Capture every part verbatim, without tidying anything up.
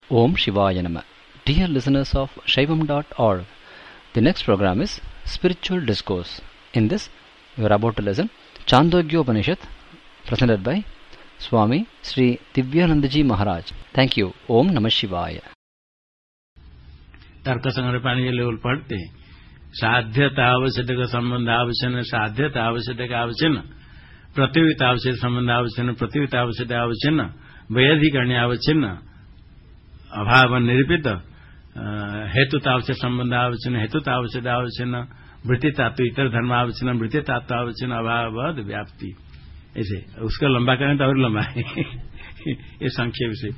Om Shivaya Nama. Dear listeners of Shaivam dot org, the next program is Spiritual Discourse. In this, we are about to listen Chandogya Upanishad, presented by Swami Sri Divyanandaji Maharaj. Thank you. Om Namah Shivaya. तर्क संग्रह पानी के level पढ़ते साध्यता आवश्यक संबंध आवश्यक साध्यता आवश्यक आवश्यक प्रतियोगिता आवश्यक संबंध आवश्यक प्रतियोगिता आवश्यक आवश्यक वैधिकरण्य आवश्यक अभाव निरूपित हेतुता आवश्यक संबंध आवश्यक हेतुता आवश्यक आवश्यक वृत्तितात्व इतर धर्म आवश्यक वृत्तितात्व आवश्यक अभाव व्याप्ति ऐसे उसका लंबा करें तो और लंबा है ये संक्षेप से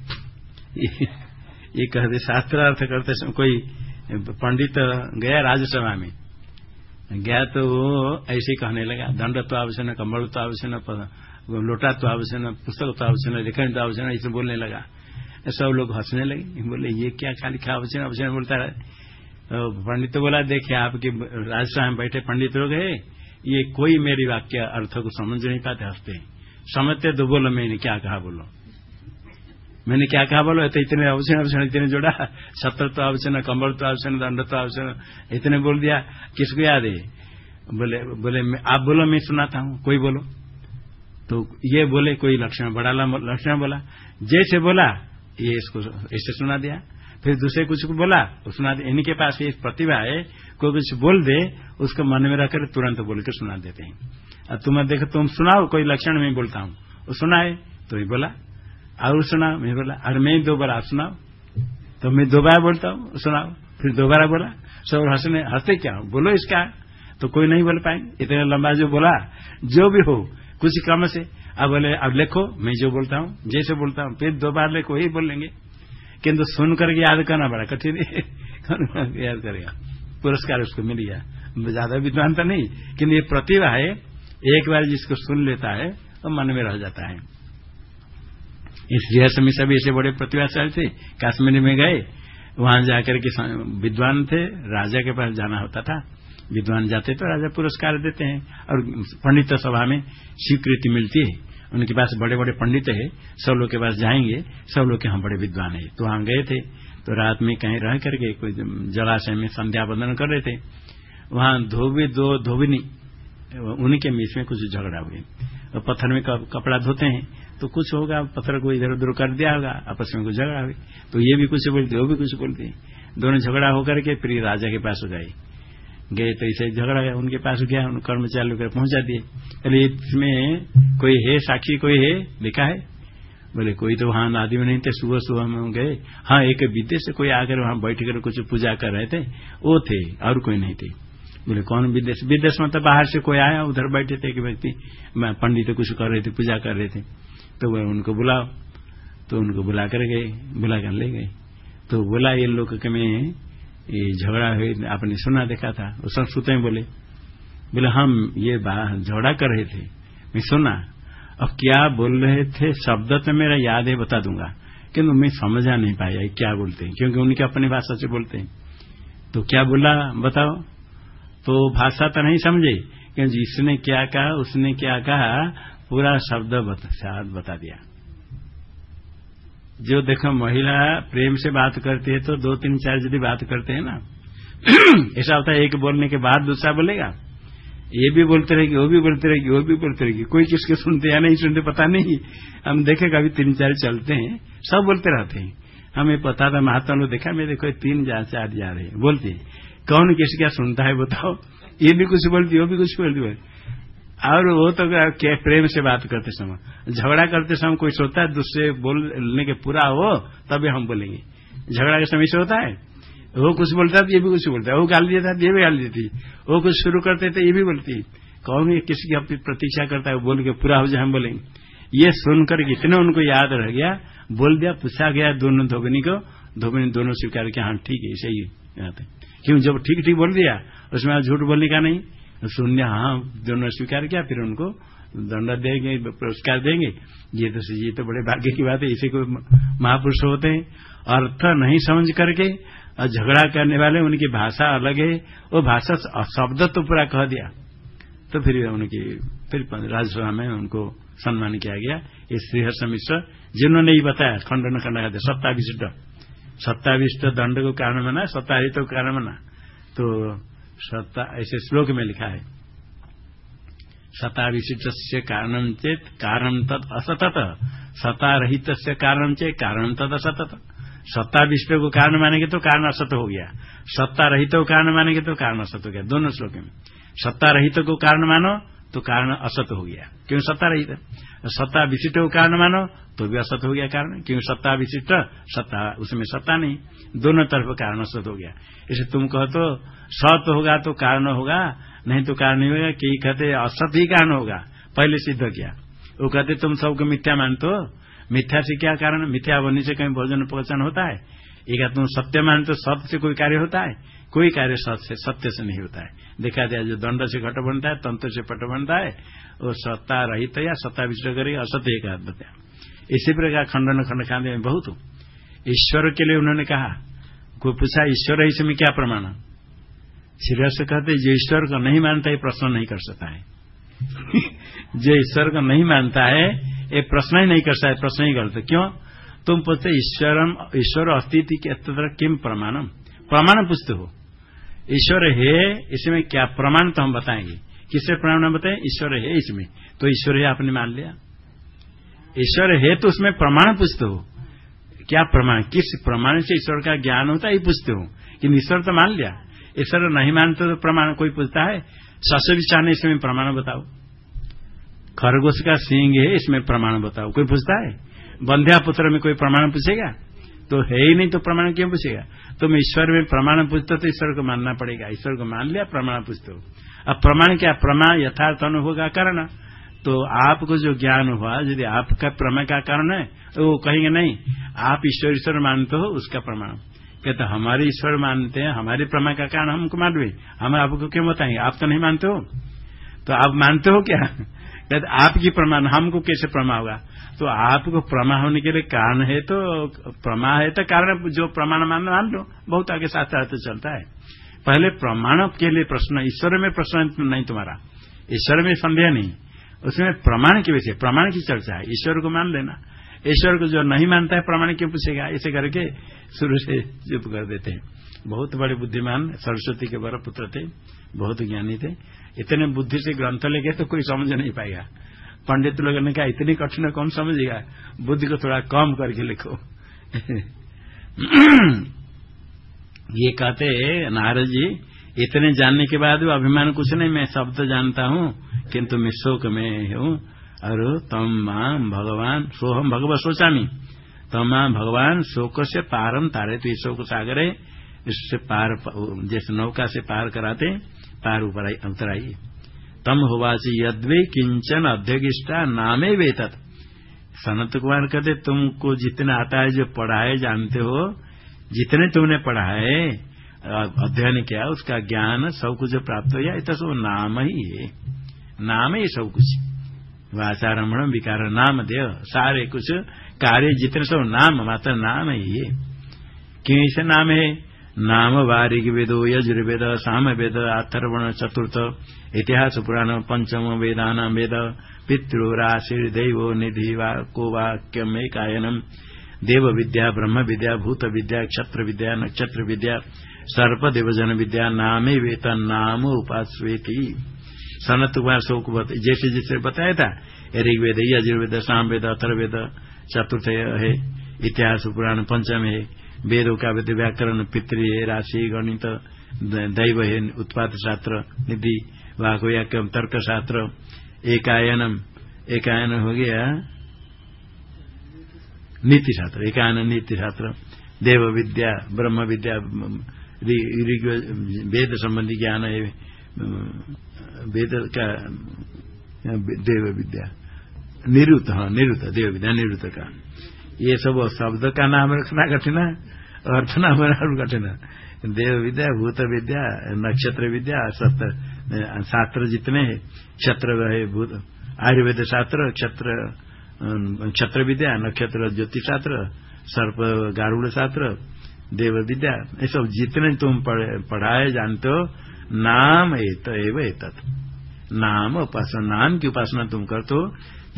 ये कहते शास्त्रार्थ करते समय कोई पंडित गया राज्यसभा में गया तो वो ऐसे कहने लगा दंडत्व आवश्यक कम्बलत्व आवश्यक लोटात्व आवश्यक पुस्तकत्व आवश्यक लेखन आवश्यक ऐसे बोलने लगा। सब लोग हंसने लगे, बोले ये क्या खाली खा आवश्यक आवश्यक बोलता है। तो पंडित तो बोला देखिए आपके राज्यसभा में बैठे पंडित लोग है, ये कोई मेरी वाक्य अर्थ को समझ नहीं पाते, हंसते समझते तो बोलो मैंने क्या कहा बोलो मैंने क्या कहा बोलो तो इतने आवश्यक आवश्यक इतने जोड़ा सत्रत्व आवश्यक कम्बलत्व आवश्यक दंडत्व आवश्यक इतने बोल दिया। किसको याद है? बोले बोले आप बोलो मैं सुनाता हूँ, कोई बोलो। तो ये बोले कोई लक्षण बड़ा लक्षण बोला, जैसे बोला ये इसको ऐसे सुना दिया, फिर दूसरे कुछ को बोला वो सुना दिया। इनके पास ये प्रतिभा है, कोई कुछ बोल दे उसको मन में रखकर तुरंत बोल कर सुना देते हैं। अब तुम देखो तुम सुनाओ कोई लक्षण मैं बोलता हूँ, वो सुनाए तो ये बोला और सुना मैं बोला और मैं दो बार आप सुनाओ तो मैं दोबारा बोलता हूँ सुनाओ, फिर दोबारा बोला। सब हंसने हंसते क्या बोलो इसका, तो कोई नहीं बोल पाएंगे इतना लंबा जो बोला जो भी हो कुछ क्रम से। अब बोले अब लिखो मैं जो बोलता हूँ जैसे बोलता हूँ फिर दो बार लिखो ही बोलेंगे, किन्तु सुन करके याद करना बड़ा कठिन है। याद करेगा पुरस्कार उसको मिल गया, ज्यादा विद्वान तो नहीं किन्तु ये प्रतिभा है, एक बार जिसको सुन लेता है तो मन में रह जाता है। इसलिए समय सभी ऐसे बड़े प्रतिभाशाली थे, कश्मीर में गए वहां जाकर के विद्वान थे, राजा के पास जाना होता था, विद्वान जाते तो राजा पुरस्कार देते हैं और पंडित सभा में स्वीकृति मिलती है। उनके पास बड़े बड़े पंडित है, सब लोग के पास जाएंगे, सब लोग के हम बड़े विद्वान है। तो वहां गए थे तो रात में कहीं रह करके कोई जलाशय में संध्या वंदन कर रहे थे, वहां धोबी दो धोबिनी उनके बीच में कुछ झगड़ा हुए, तो पत्थर में कपड़ा धोते हैं तो कुछ होगा पत्थर को इधर उधर कर दिया होगा, आपस में कुछ झगड़ा हुई तो ये भी कुछ बोलते वो भी कुछ बोलते, दोनों झगड़ा होकर के फिर राजा के पास गए गए तो इसे झगड़ा गया, उनके पास गया, उन कर्मचारी लोग पहुंचा दिए। अरे इसमें कोई है साक्षी, कोई है लिखा है? बोले कोई तो वहां आदमी नहीं थे, सुबह सुबह में गए, हाँ एक विदेश से कोई आकर वहां बैठ कर कुछ पूजा कर रहे थे वो थे और कोई नहीं थे। बोले कौन विदेश? विदेश मतलब बाहर से कोई आया, उधर बैठे थे कि व्यक्ति पंडित कुछ कर रहे थे, पूजा कर रहे थे, तो वो उनको बुलाओ, तो उनको बुला कर गए, बुला कर ले गए। तो बोला ये लोग के में ये झगड़ा हुई आपने सुना देखा था, वो संस्कृत में बोले बोले हम ये झगड़ा कर रहे थे मैं सुना, अब क्या बोल रहे थे शब्द तो मेरा याद है बता दूंगा किन्तु मैं समझा नहीं पाया क्या बोलते हैं, क्योंकि उनकी अपनी भाषा से बोलते हैं। तो क्या बोला बताओ? तो भाषा तो नहीं समझे क्योंकि जिसने क्या कहा उसने क्या कहा पूरा शब्द बता, बता दिया। जो देखो महिला प्रेम से बात करती है तो दो तीन चार यदि बात करते हैं ना ऐसा होता है एक बोलने के बाद दूसरा बोलेगा, ये भी बोलते रहेगी वो भी बोलते रहेगी वो भी बोलते रहेगी, कोई किसके सुनते या नहीं सुनते पता नहीं। हम देखे कभी तीन चार चलते हैं सब बोलते रहते हैं, हमें पता था महात्मा लोग देखा मैं देखो तीन जा चार जा रहे हैं बोलते, कौन किसी का सुनता है बताओ? ये भी कुछ बोलती वो भी कुछ बोलती, और वो तो क्या प्रेम से बात करते समय, झगड़ा करते समय कोई सोचता है दूसरे बोलने के पूरा हो तभी हम बोलेंगे, झगड़ा के समय से होता है वो कुछ बोलता है ये भी कुछ बोलता है, वो गाली देता है ये भी गाली देती, वो कुछ शुरू करते थे ये भी बोलती, कौन किसी की अपनी प्रतीक्षा करता है बोल के पूरा हो जाए हम बोलेंगे। ये सुनकर इतने उनको याद रह गया, बोल दिया, पूछा गया दोनों धोबिनी को, धोबिनी दोनों स्वीकार किया हाँ ठीक है सही है, क्यों जब ठीक ठीक बोल दिया उसमें झूठ बोलने का नहीं, सुनने हाँ दोनों स्वीकार किया, फिर उनको दंड देंगे पुरस्कार देंगे। ये तो ये तो बड़े भाग्य की बात है, इसी को महापुरुष होते हैं। अर्थ नहीं समझ करके झगड़ा करने वाले उनकी भाषा अलग है, वो भाषा शब्द तो पूरा कह दिया, तो फिर उनकी फिर राज्यसभा में उनको सम्मान किया गया। ये श्रीहर्ष मिश्र जिन्होंने ही बताया खंडन खंड कहते सत्ता विशिष्ट सत्ता विशिष्ट दंड को कारण माना, सत्ता रहित को कारण माना। तो सत्ता ऐसे श्लोक में लिखा है सत्ता विशिष्ट से कारणम चेत कारण तद असतत, सत्ता रहित से कारणम चेत कारण तद असतत। सत्ता विशिष्ट को कारण मानेंगे तो कारण असत हो गया, सत्ता रहित को कारण मानेंगे तो कारण असत हो गया। दोनों श्लोक में सत्ता रहित को कारण मानो तो कारण असत हो गया, क्यों सत्ता रहित। सत्ता विशिष्ट को कारण मानो तो भी असत हो गया कारण, क्यों सत्ता विशिष्ट सत्ता उसमें सत्ता नहीं, दोनों तरफ कारण असत हो गया। इसे तुम कहो तो सत होगा तो कारण होगा, नहीं तो कारण नहीं होगा। कई कहते असत ही कारण होगा, पहले सिद्ध किया। वो कहते तुम सबको मिथ्या मानते हो, मिथ्या से क्या कारण, मिथ्या बनने से कहीं भोजन पहचान होता है। एक तुम सत्य मानते हो, सत्य से कोई कार्य होता है, कोई कार्य सत्य से सत्य से नहीं होता है। देखा जाए जो दंड से घट बनता है, तंत्र से पट बनता है, वो सत्ता रहित या सत्ता विशिष्ट करेगा, असत्य एक बताया। इसी प्रकार खंडन खंड खाते में बहुत ईश्वर के लिए उन्होंने कहा, कोई पूछा ईश्वर है इसमें क्या प्रमाण, सीरियस से कहते जो ईश्वर को नहीं मानता है प्रश्न नहीं कर सकता है जो ईश्वर को नहीं मानता है ये प्रश्न ही नहीं कर सकता है, प्रश्न ही करते। क्यों तुम पूछते ईश्वरम ईश्वर अस्तित्व के तत्र किम प्रमाणम, प्रमाण पूछते हो। ईश्वर है इसमें क्या प्रमाण तो हम बताएंगे, किससे प्रमाण बताएं, ईश्वर है इसमें तो ईश्वर है आपने मान लिया। ईश्वर है तो उसमें प्रमाण पूछते हो, क्या प्रमाण, किस प्रमाण से ईश्वर का ज्ञान होता है ये पूछते हो। कि ईश्वर तो मान लिया, ईश्वर नहीं मानते तो प्रमाण कोई पूछता है। सस्य विचार इसमें प्रमाण बताओ, खरगोश का सींग है इसमें प्रमाण बताओ, कोई पूछता है। बंध्या पुत्र में कोई प्रमाण पूछेगा, तो है ही नहीं तो प्रमाण क्यों पूछेगा। तुम ईश्वर में प्रमाण पूछते हो तो ईश्वर को मानना पड़ेगा, ईश्वर को मान लिया प्रमाण पूछते हो। अब प्रमाण क्या, प्रमाण यथार्थ अनुभव का कारण। तो आपको जो ज्ञान हुआ यदि आपका प्रमेय का कारण है तो वो कहेंगे नहीं आप ईश्वर ईश्वर मानते हो उसका प्रमाण। कहते हमारे ईश्वर मानते हैं, हमारे प्रमेय का कारण हमको मान लो, हम आपको क्यों बताएंगे, आप तो नहीं मानते हो। तो आप मानते हो क्या, कहते आपकी प्रमाण हमको कैसे प्रमा होगा। तो आपको प्रमा होने के लिए कारण है तो प्रमा है तो कारण, जो प्रमाण मान मान लो, बहुत आगे साथ साथ चलता है। पहले प्रमाण के लिए प्रश्न, ईश्वर में प्रश्न नहीं तुम्हारा, ईश्वर में संदेह नहीं, उसमें प्रमाण के विषय प्रमाण की चर्चा है। ईश्वर को मान लेना, ईश्वर को जो नहीं मानता है प्रमाण क्यों पूछेगा, ऐसे करके शुरू से चुप कर देते हैं। बहुत बड़े बुद्धिमान सरस्वती के बड़े पुत्र थे, बहुत ज्ञानी थे, इतने बुद्धि से ग्रंथ लेके तो कोई समझ नहीं पाएगा। पंडित लोगों ने कहा इतनी कठिन कौन समझेगा, बुद्धि को थोड़ा कम करके लिखो ये कहते नारद जी इतने जानने के बाद भी अभिमान कुछ नहीं, मैं शब्द जानता हूँ किंतु मैं शोक में हूँ। और तम मां भगवान सोहम भगवत सोचामी, तम मां भगवान शोक से पारम तारे, तो ये शोक सागर है इससे पार, जैसे नौका से पार कराते पार ऊपर उतर आई। तम होवाची यद्वे किंचन अध्यगिष्टा नामे वेतत, सनत कुमार कहते तुमको जितना आता है जो पढ़ा है जानते हो, जितने तुमने पढ़ा है अध्ययन किया उसका ज्ञान सब कुछ जो प्राप्त हो जाए तो सब नाम ही है, नाम ही सब कुछ। वाचारम्भम विकार नाम देव, सारे कुछ कार्य जितने सब नाम मात्र नाम ही है। क्यों इसे नाम है, नाम वारिक वेदो यजुर्वेद साम वेद अथर्वण चतुर्थ इतिहास पुराण पंचम वेदान वेद पितृराशि दैवो निधि को वाक्यम एकायनम देव विद्या ब्रह्म विद्या भूत विद्या क्षत्र विद्या नक्षत्र विद्या सर्प देवजन विद्या नामे वेतन नाम उपास्वेति। सनत कुमार शोक जैसे जैसे बताया था, ऋग्वेद यजुर्वेद सामवेद अथर्ववेद चतुर्थ है, इतिहास पुराण पंचम है, वेदों का वेद व्याकरण पितृ है, राशि गणित दैव है, उत्पाद शास्त्र निधि वाक्यम तर्क शास्त्र एकायनम, एकायन हो गया नीति शास्त्र, एकायन नीति शास्त्र देव विद्या ब्रह्म विद्या वेद संबंधी ज्ञान है, वेद का देव विद्या निरुत, हाँ निरुत देव विद्या निरुत का, ये सब शब्द का नाम रखना कठिन है, अर्थ नाम रखना कठिन है। देव विद्या भूत विद्या नक्षत्र विद्या सत्र शास्त्र जितने हैं, क्षत्र है भूत आयुर्वेद शास्त्र, क्षत्र क्षत्र विद्या नक्षत्र ज्योतिष शास्त्र सर्प गारुड़ शास्त्र देव विद्या, ये सब जितने तुम पढ़ाए जानते हो नाम एत एव एतत्, नाम उपासना, नाम की उपासना तुम करते हो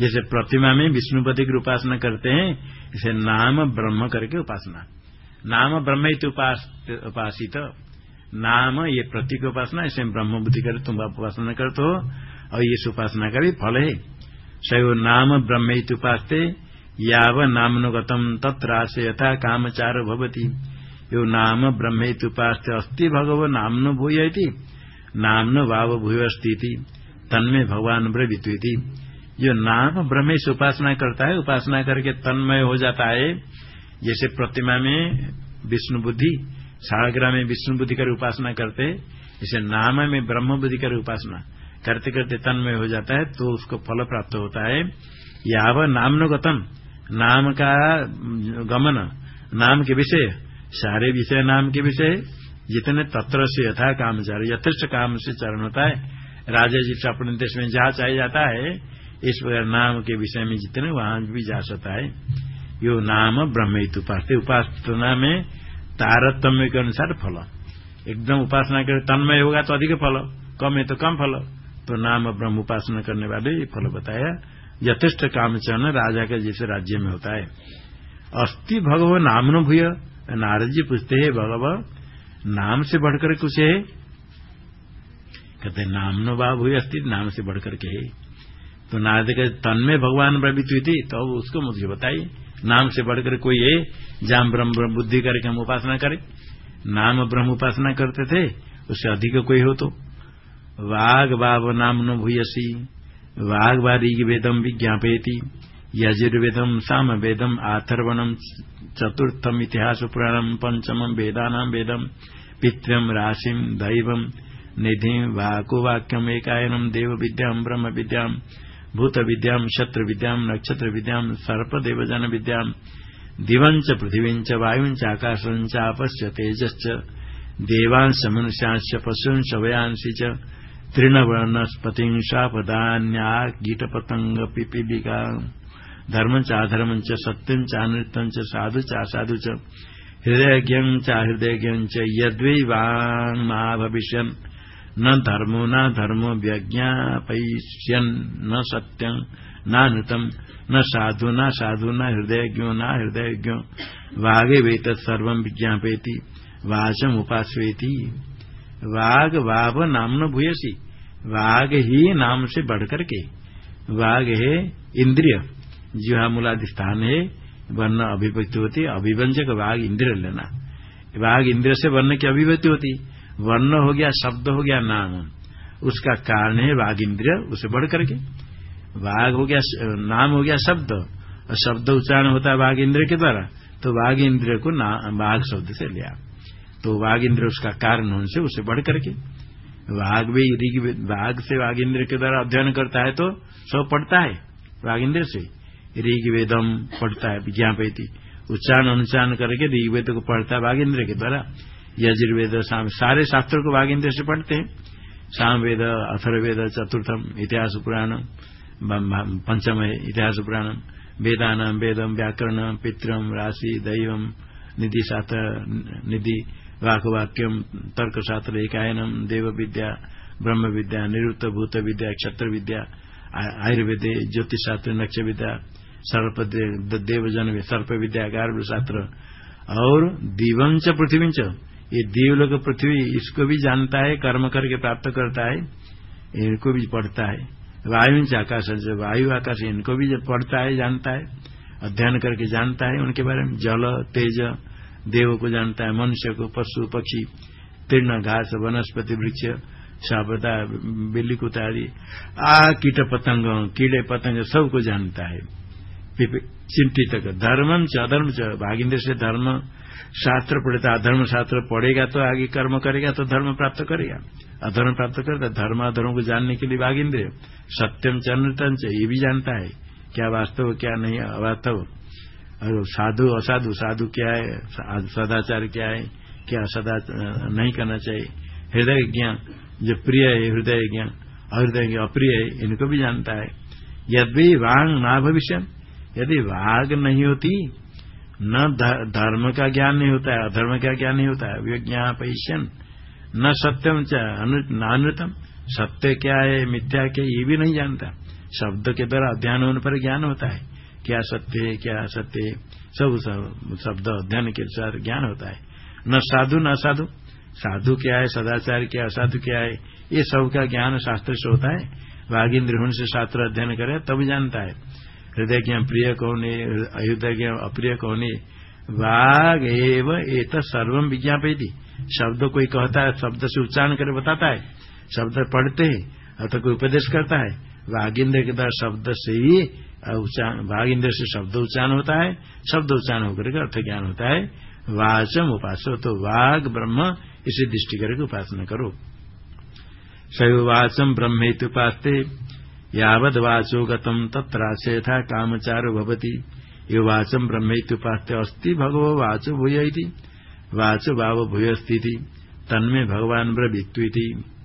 जैसे प्रतिमा में विष्णुपति की उपासना करते हैं, इसे नाम ब्रह्म करके उपासना, नाम ब्रह्म उपासित, नाम ये प्रतीक उपासना, इसे ब्रह्म बुद्धि कर तुम उपासना करते हो, और ये उपासना का भी फल है। सयो नाम ब्रह्म उपासते याव नामनुगतम तत्रासे यथा कामचार भवति। यो नाम ब्रह्म उपासते अस्ति भगव नामनो भूयति, नामनो भाव भूयस्ती तन्मय भगवान ब्रवीति। जो नाम ब्रह्म से उपासना करता है, उपासना करके तन्मय हो जाता है। जैसे प्रतिमा में विष्णु बुद्धि, सालग्राम में विष्णु बुद्धि कर उपासना करते, इसे नाम में ब्रह्म बुद्धि कर उपासना करते करते तन्मय हो जाता है, तो उसको फल प्राप्त होता है। याव नामनो गतम, नाम का गमन, नाम के विषय, सारे विषय नाम के विषय जितने तत्र से यथा कामचार, यथेष्ट काम से चरण होता है। राजा जी अपने देश में जहाँ चाहिए जाता है, इस प्रकार नाम के विषय में जितने वहां भी जा सकता है। यो नाम ब्रह्म उपासते, उपासना में तारतम्य के अनुसार फल, एकदम उपासना करे तन्मय होगा तो अधिक फल, कम है तो कम फल। तो नाम ब्रह्म उपासना करने वाले ये फल बताया। यथेष्ट कामचरण राजा के जैसे राज्य में होता है। अस्ति भगव नामनो भूय, नारद जी पूछते है भगव नाम से बढ़कर कुछ है? कहते नामनो बा भूय अस्ति, नाम से बढ़कर के है। तो नारद कहते तन्मय भगवान ब्रवीत हुई थी, तो उसको मुझे बताइए, नाम से बढ़कर कोई है जहां ब्रह्म ब्रह्म बुद्धि करके हम उपासना करें? नाम ब्रह्म उपासना करते थे, उससे अधिक कोई हो तो? वाग बाव नाम न भूयसी, वाग बा ऋग वेदम विज्ञापयति, यजुर्वेदम साम वेदम आथर्वणम चतुर्थम इतिहास पुराणम पंचमम वेदानाम वेदम पितृम राशिम दैवम निधि वाको वाक्यम एकायनम देव विद्याम ब्रह्म विद्याम भूत विद्याम शत्रु विद्याम नक्षत्र विद्याम सर्प देवजन विद्याम दिवंच पृथिवींच वायुंच आकाशंच आपश्च तेजश्च देवांश मनुष्यांश पशुंश वयांसी च तृणवर्णस्पतिं शापदान्या कीटपतंग पिपीलिका धर्म च अधर्म च सत्यं च अनृतं च साधु च असाधु च हृदयज्ञं च हृदयज्ञं च यद्वै वाङ्मा भविष्यन् न धर्मो न धर्मो व्यज्ञापयिष्यन् न सत्यं नानृतं न साधु न साधु न हृदयज्ञो न हृदयज्ञो वागे वेतत् सर्वं विज्ञापयति वाचम उपास्वेति। वाग वाव नाम न भूयसी, वाग ही नाम से बढ़कर के, वाग है इंद्रिय, जिहा मूलादि स्थान है, वर्ण अभिव्यक्ति होती, अभिव्यंजक वाग इंद्रिय लेना, वाग इंद्रिय से वर्ण की अभिव्यक्ति होती। वर्ण हो गया शब्द हो गया नाम, उसका कारण है वाग इंद्रिय, उसे बढ़ करके वाग हो गया, नाम हो गया शब्द, और शब्द उच्चारण होता है वाग इंद्रिय के द्वारा, तो वाग इंद्रिय को वाग शब्द से लिया, तो वाग इंद्रिय उसका कारण होने से उसे बढ़ करके वाग भी ऋग, वाग से वाग इंद्रिय के द्वारा अध्ययन करता है तो सब पढ़ता है वाग इंद्रिय से। ऋग वेदम पढ़ता है विज्ञापयति, उच्चारण अनुच्चारण करके ऋग वेद को पढ़ता है वाग इंद्रिय के द्वारा। यजुर्वेद साम सारे शास्त्रों को वाग इंद्रिय से पढ़ते हैं। सामवेद अथर्ववेद चतुर्थम इतिहास पुराणम पंचम इतिहास पुराणम वेदानाम वेदम व्याकरण पितृम राशि दैवम निधि शास्त्र निधि वाकवाक्यम तर्कशास्त्र एकायनम देव विद्या ब्रह्म विद्या निरुक्त भूत विद्या क्षत्र विद्या आयुर्वेद ज्योतिष शास्त्र नक्ष विद्या सर्प देवजन सर्प विद्या गर्भ शास्त्र और दिवंच पृथ्वींच, ये दीवलोक पृथ्वी इसको भी जानता है, कर्म करके प्राप्त करता है, इनको भी पढ़ता है। वायुंच आकाश, वायु आकाश इनको भी पढ़ता है, जानता है, अध्ययन करके जानता है उनके बारे में। जल तेज देव को जानता है, मनुष्य को, पशु पक्षी, तीर्ण घास वनस्पति वृक्ष सापदा बिल्ली कुतारी आ कीट पतंग कीड़े पतंग सबको जानता है। चिंतित धर्मम च अधर्म च, भागिंद्र से धर्म शास्त्र पढ़ता, अधर्म शास्त्र पढ़ेगा तो आगे कर्म करेगा तो धर्म प्राप्त करेगा, अधर्म प्राप्त करेगा। धर्म अधर्म को जानने के लिए भागिंद्र सत्यम च अनृतम च, ये भी जानता है क्या वास्तव क्या नहीं अवास्तव, और साधु असाधु, साधु क्या है सदाचार क्या है क्या सदा नहीं करना चाहिए। हृदय ज्ञान जो प्रिय है हृदय ज्ञान, अहृदय अप्रिय है इनको भी जानता है। यदि वांग ना भविष्य, यदि वाग नहीं होती न धर्म का ज्ञान नहीं होता है, अधर्म का ज्ञान नहीं होता है। विज्ञापयिष्यन् न सत्यम च नानृतम, सत्य क्या है मिथ्या क्या ये भी नहीं जानता। शब्द के द्वारा अध्ययन होने पर ज्ञान होता है, क्या सत्य है क्या असत्य है, सब शब्द अध्ययन के साथ ज्ञान होता है। न साधु न असाधु, साधु क्या है, सदाचार क्या, असाधु क्या है, ये सब का ज्ञान शास्त्र से होता है। वाग इंद्र होने से शास्त्र अध्ययन करे तब जानता है। हृदय के प्रिय कौन है, हृदय के अप्रिय कौन है। वाग एव एत सर्वम विज्ञापयति, शब्द कोई कहता है, शब्द से उच्चारण कर बताता है, शब्द पढ़ते हैं अथवा कोई उपदेश करता है, वाग इंद्र के द्वारा शब्द से ही वाग इंद्र से शब्द उच्चारण होता है, शब्द उच्चारण होकर अर्थ ज्ञान होता है। वाचम उपासो, तो वाग ब्रह्म इसे दृष्टि करके उपासना करो। सैव वाचम ब्रह्मेति उपास्ते यावद वाचो गतम तत्रास्य यथा कामचारो भवति। ये वाचम ब्रह्मेति उपास्ते अस्ति भगवो वाचो भूय इति, वाचो भाव भूयस्ति तन्मे भगवान ब्रवीत्विति।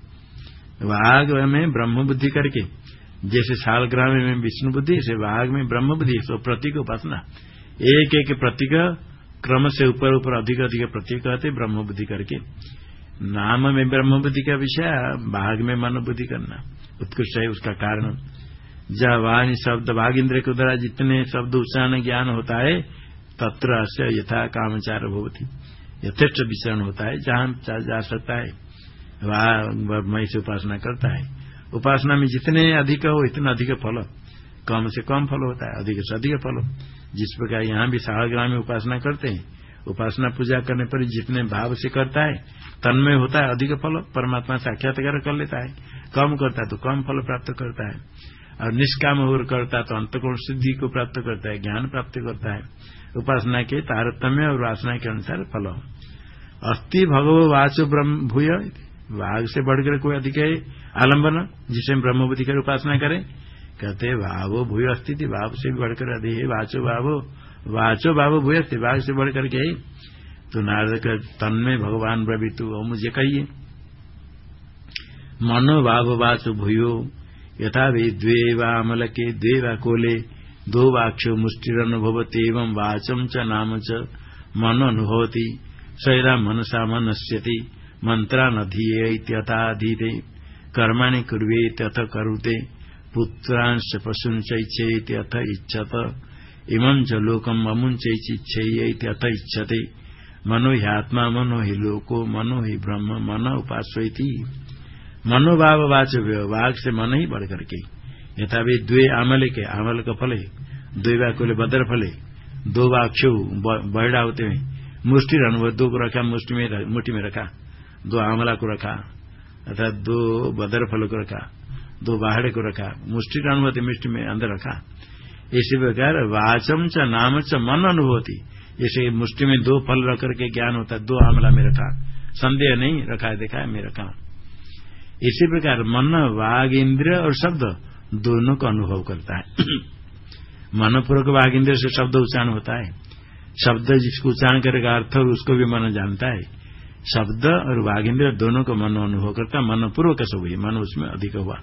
वाग में ब्रह्म बुद्धि करके, जैसे शालग्राम में विष्णु बुद्धि, से वाग में ब्रह्म बुद्धि, तो प्रतीक उपासना, एक एक प्रतीक क्रम से ऊपर ऊपर अधिक अधिक प्रतीक कहते ब्रह्म बुद्धि करके। नाम में ब्रह्म बुद्धि का विषय, भाग में मन बुद्धि करना उत्कृष्ट है। उसका कारण जहाँ वाणी शब्द भाग इंद्र के द्वारा जितने शब्द उच्चारण ज्ञान होता है, तत्र अस्य यथा कामचार भवति, यथेष्ट विचरण होता है, जहाँ जा सकता है वह मैं से उपासना करता है। उपासना में जितने अधिक हो इतना अधिक फल, कम से कम फल होता है, अधिक से अधिक फल। जिस प्रकार यहाँ भी शालग्राम में उपासना करते हैं, उपासना पूजा करने पर जितने भाव से करता है तन्मय होता है, अधिक फल परमात्मा साक्षात्कार कर लेता है। कम करता है तो कम फल प्राप्त करता है, और निष्काम होकर करता है तो अंतःकरण सिद्धि को प्राप्त करता है, ज्ञान प्राप्त करता है। उपासना के तारतम्य और वासना के अनुसार फल। अस्ति भगवो वाचो ब्रह्म भूय, वाग से बढ़कर कोई अधिक है आलम्बन, जिसे ब्रह्म बुद्धि कर उपासना करे। कहते भावो भूय अस्थिति, भाव से भी बढ़कर अधिक है। वाचो भावो, वाचो भावो भूय अस्थिति, भाग से बढ़कर के। तो नारद तन्मे भगवान ब्रवीतु, और मुझे कहिए। मनो भाव वाचो भूयो यथा वे द्वे वामल के द्वे वा कोले दो वाक्षो मुष्टिरनुभवति एवं वाचम च नाम च मन अनुभवति सैरा मनसा मनस्यति मंत्रा नधीये इत्यथाधीते कर्माणि कुर्वेत अथ करुते पुत्रांश पशुंचैच्छेति अथ इच्छत इमं च लोकम अमुंचैच्छेति अथ इच्छते मनो ह्यात्मा मनो हि लोको मनो हि ब्रह्म मन उपास्वैति। मनोभाव वाच वाग से मन ही बढ़ करके। यथा भी द्वे आमले के, आमल का फल है, द्वे वाकुले बदर फले, दो वाक्षु बहड़ा होते हैं, मुष्टि अनुभव, दो को रखा मुष्टि में, मुट्ठी में रखा, दो आमला को रखा अर्थात दो बदर फल को रखा, दो बाहड़े को रखा, मुष्टि अनुभवती मिष्टि में अंदर रखा। इसी प्रकार वाचम च नाम च मन अनुभवती, जैसे मुष्टि में दो फल रख करके ज्ञान होता है, दो आमला में रखा, संदेह नहीं, रखा है, देखा है, मैं रखा। इसी प्रकार मन वाग इंद्र और शब्द दोनों का अनुभव करता है। मनपूर्वक वाग इंद्र से शब्द उच्चारण होता है, शब्द जिसको उच्चारण करेगा अर्थ और उसको भी मन जानता है। शब्द और वाग इंद्र दोनों को मन अनुभव करता है, मनपूर्वक सब हुई, मन उसमें अधिक हुआ।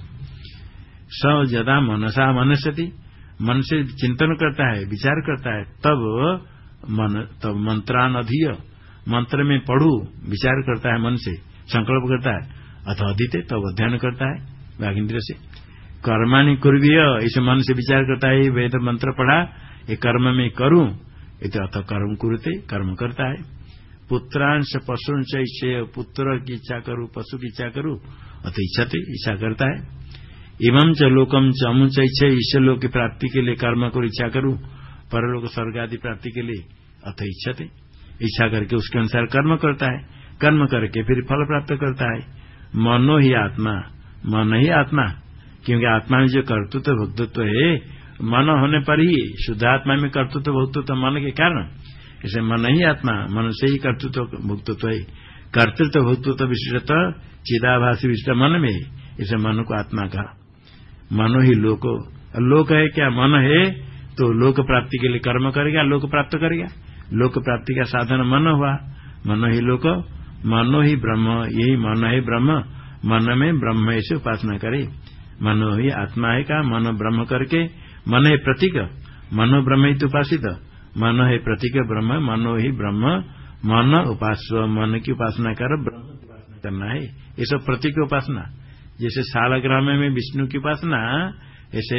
स यदा मनसा मनस्यति, मन से चिंतन करता है, विचार करता है, तब मन तब मंत्रान अधिय, मंत्र में पढ़ू विचार करता है, मन से संकल्प करता है, अथवा अधीते तब अध्ययन करता है वाग इंद्र से। कर्माणि कुर्वीय, इसे मन से विचार करता है, वेद मंत्र पढ़ा, ये कर्म में करूं, इतो अथ कर्म कुरुते, कर्म करता है। पुत्रांश पशुंश इच्छे, पुत्र की इच्छा करूं, पशु की इच्छा करूं, अथ इच्छते, इच्छा करता है। इमं च लोकम च अमुच इच्छे, ईश्वर लोक की प्राप्ति के लिए कर्म को इच्छा करूं, परलोक स्वर्ग आदि प्राप्ति के लिए, अथ इच्छते, इच्छा करके उसके अनुसार कर्म करता है, कर्म करके फिर फल प्राप्त करता है। मनो ही आत्मा, मन ही आत्मा, क्योंकि आत्मा में जो कर्तृत्व भक्तृत्व है, मन होने पर ही, शुद्ध आत्मा में कर्तृत्व भक्तृत्व मन के कारण, इसे मन ही आत्मा, मन से ही कर्तृत्व भक्तृत्व है। कर्तृत्व भक्तृत्व विशिष्टता चिदाभासी विशिष्ट मन में, इसे मन को आत्मा का। मनो ही लोको, लोक है क्या, मन है तो लोक प्राप्ति के लिए कर्म करेगा, लोक प्राप्त करेगा, लोक प्राप्ति का साधन मन हुआ। मनो ही लोक, मनो ही ब्रह्म, यही मन है ब्रह्म, मन में ब्रह्म ऐसे उपासना करे। मनो ही आत्मा है का, मन ब्रह्म करके, मन है प्रतीक, मनो ब्रह्म ही उपासित, मन है प्रतीक ब्रह्म, मनो ही ब्रह्म, मन उपास्य, मन की उपासना कर ब्रह्म की उपासना करना है। ये सब प्रतीक उपासना। जैसे शालग्राम में विष्णु की उपासना ऐसे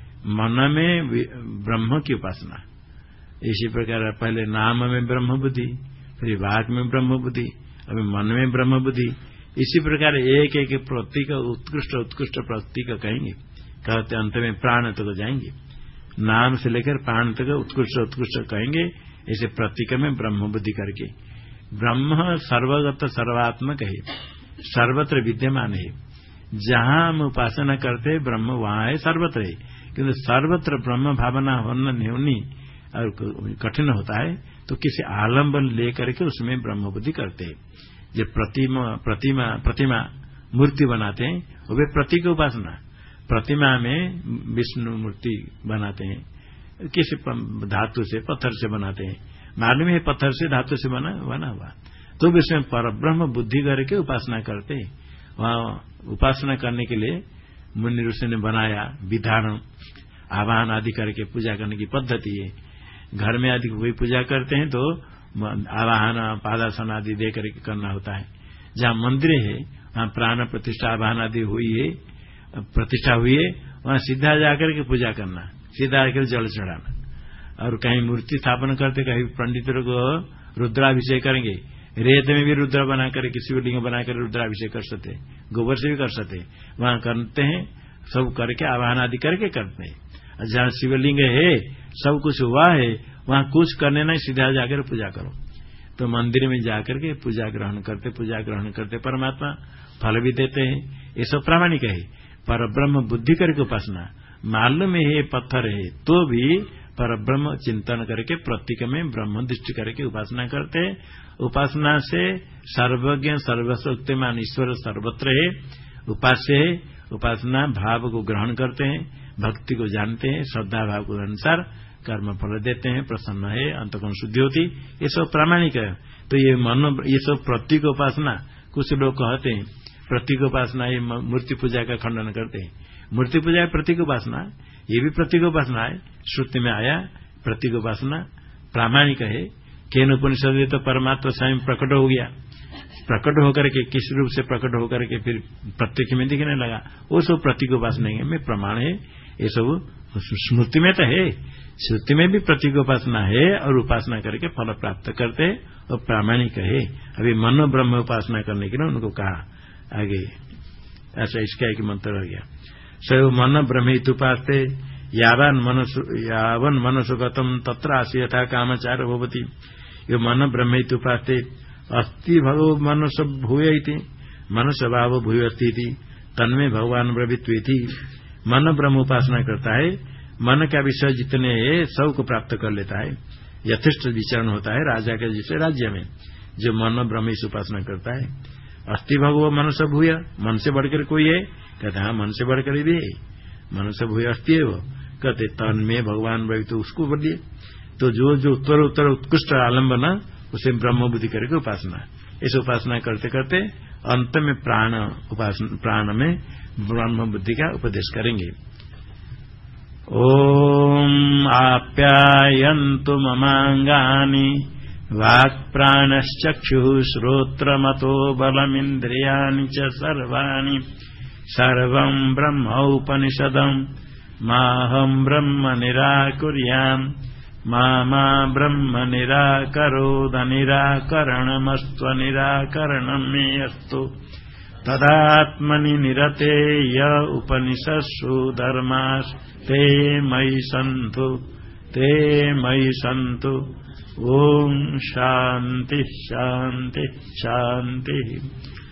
मन में ब्रह्म की उपासना। इसी प्रकार पहले नाम में ब्रह्म बुद्धि, फिर वाक में ब्रह्म बुद्धि, अभी मन में ब्रह्म बुद्धि। इसी प्रकार एक एक प्रतीक उत्कृष्ट उत्कृष्ट प्रतीक कहेंगे, कहते अंत में प्राण तक जाएंगे। नाम से लेकर प्राण तक उत्कृष्ट उत्कृष्ट कहेंगे। ऐसे प्रतीक में ब्रह्म बुद्धि करके ब्रह्म सर्वगत सर्वात्मक है, सर्वत्र विद्यमान है। जहां हम उपासना करते हैं ब्रह्म वहां है, सर्वत्र है। किंतु सर्वत्र ब्रह्म भावना होना नहीं होनी और कठिन होता है, तो किसी आलम्बन लेकर के उसमें ब्रह्म बुद्धि करते हैं। जो प्रतिमा प्रतिमा प्रतिमा मूर्ति बनाते हैं वो भी प्रतीक उपासना। प्रतिमा में विष्णु मूर्ति बनाते हैं, किसी धातु से पत्थर से बनाते हैं, मालूम है पत्थर से धातु से बना बना हुआ, तो भी उसमें परब्रह्म बुद्धि करके उपासना करते हैं। वहां उपासना करने के लिए मुनि ऋषि ने बनाया विधान, आवाहन आदि करके पूजा करने की पद्धति है। घर में आदि कोई पूजा करते हैं तो आवाहन पादासन आदि दे करके करना होता है। जहाँ मंदिर है वहाँ प्राण प्रतिष्ठा आवाहन आदि हुई है, प्रतिष्ठा हुई है, वहाँ सीधा जाकर के पूजा करना, सीधा आकर जल चढ़ाना। और कहीं मूर्ति स्थापन करते, कहीं पंडितों को रुद्राभिषेक करेंगे, रेत में भी रुद्र बनाकर किसी भी लिंग बनाकर रुद्राभिषेक कर सकते, गोबर से भी कर सकते, वहां करते हैं। सब करके आवाहन आदि करके करते हैं। जहाँ शिवलिंग है सब कुछ हुआ है, वहां कुछ करने नहीं, सीधा जाकर पूजा करो। तो मंदिर में जाकर के पूजा ग्रहण करते, पूजा ग्रहण करते, परमात्मा फल भी देते हैं। ये सब प्रामाणिक है। पर ब्रह्म बुद्धि करके उपासना, मालूम है पत्थर है तो भी पर ब्रह्म चिंतन करके प्रतीक में ब्रह्म दृष्टि करके उपासना करते हैं। उपासना से सर्वज्ञ सर्वशक्तिमान ईश्वर सर्वत्र है, उपास्य है। उपासना भाव को ग्रहण करते हैं, भक्ति को जानते हैं, श्रद्धा भाव के अनुसार कर्म फल देते हैं, प्रसन्न है, अंतःकरण शुद्धि होती, ये सब प्रामाणिक है। तो ये मन ये सब प्रतीक उपासना, कुछ लोग कहते हैं प्रतीक उपासना ये मूर्ति पूजा का खंडन करते हैं। मूर्ति पूजा प्रतीक उपासना, ये भी प्रतीक उपासना है। श्रुति में आया प्रतीक उपासना प्रामाणिक है। केन उपनिषद में तो परमात्मा स्वयं प्रकट हो गया, प्रकट होकर के किस रूप से प्रकट होकर के फिर प्रत्यक्ष में दिखने लगा, वो सब प्रतीक उपासना में प्रमाण है। ये सब स्मृति में तो है, श्रुति में भी प्रतीक उपासना है और उपासना करके फल प्राप्त करते हैं और प्रामाणिक है। अभी मनो ब्रह्म उपासना करने के लिए उनको कहा आगे। ऐसा इसका एक मंत्र हो गया, सैव मन ब्रह्मित उपासते यावन मनसु यावन मनसुगतम तत्र आसी यथा कामचार भवती। यो मन ब्रह्मित उपासते अस्ति भगव मनुष्य भूय मनुष्य भाव भूय अस्ती तन्मे भगवान ब्रवित्वेति। मन ब्रह्म उपासना करता है, मन का विषय जितने है सब को प्राप्त कर लेता है। यथेष्ट विचरण होता है राजा के जिसे राज्य में, जो मन ब्रह्म से उपासना करता है। अस्ति भगव मनुष्य भूय, मन से बढ़कर कोई है, कहते हाँ मन से बढ़कर भी है, मनुष्य भूय अस्ति है वो, कहते तन में भगवान भाई तो उसको बढ़िए। तो जो जो उत्तर उत्तर उत्कृष्ट आलम्बना उसे ब्रह्म बुद्धि करके उपासना, इस उपासना करते करते अंत में प्राण उपासना, प्राण में ब्रह्म बुद्धि का उपदेश करेंगे। ओम आप्यायन्तु ममांगानि वाक् प्राणश्चक्षुः श्रोत्रमतो बलमिन्द्रियाणि च सर्वाणि सर्वं ब्रह्मोपनिषदं माहं ब्रह्म निराकुर्याम् मा मा ब्रह्म निराकरोद निराकरणमस्त्व निराकरणं मे अस्तु तदात्मनि निरते य उपनिषत्सु धर्मास्ते मयि सन्तु ते मयि सन्तु। ओम शांति शांति शांति।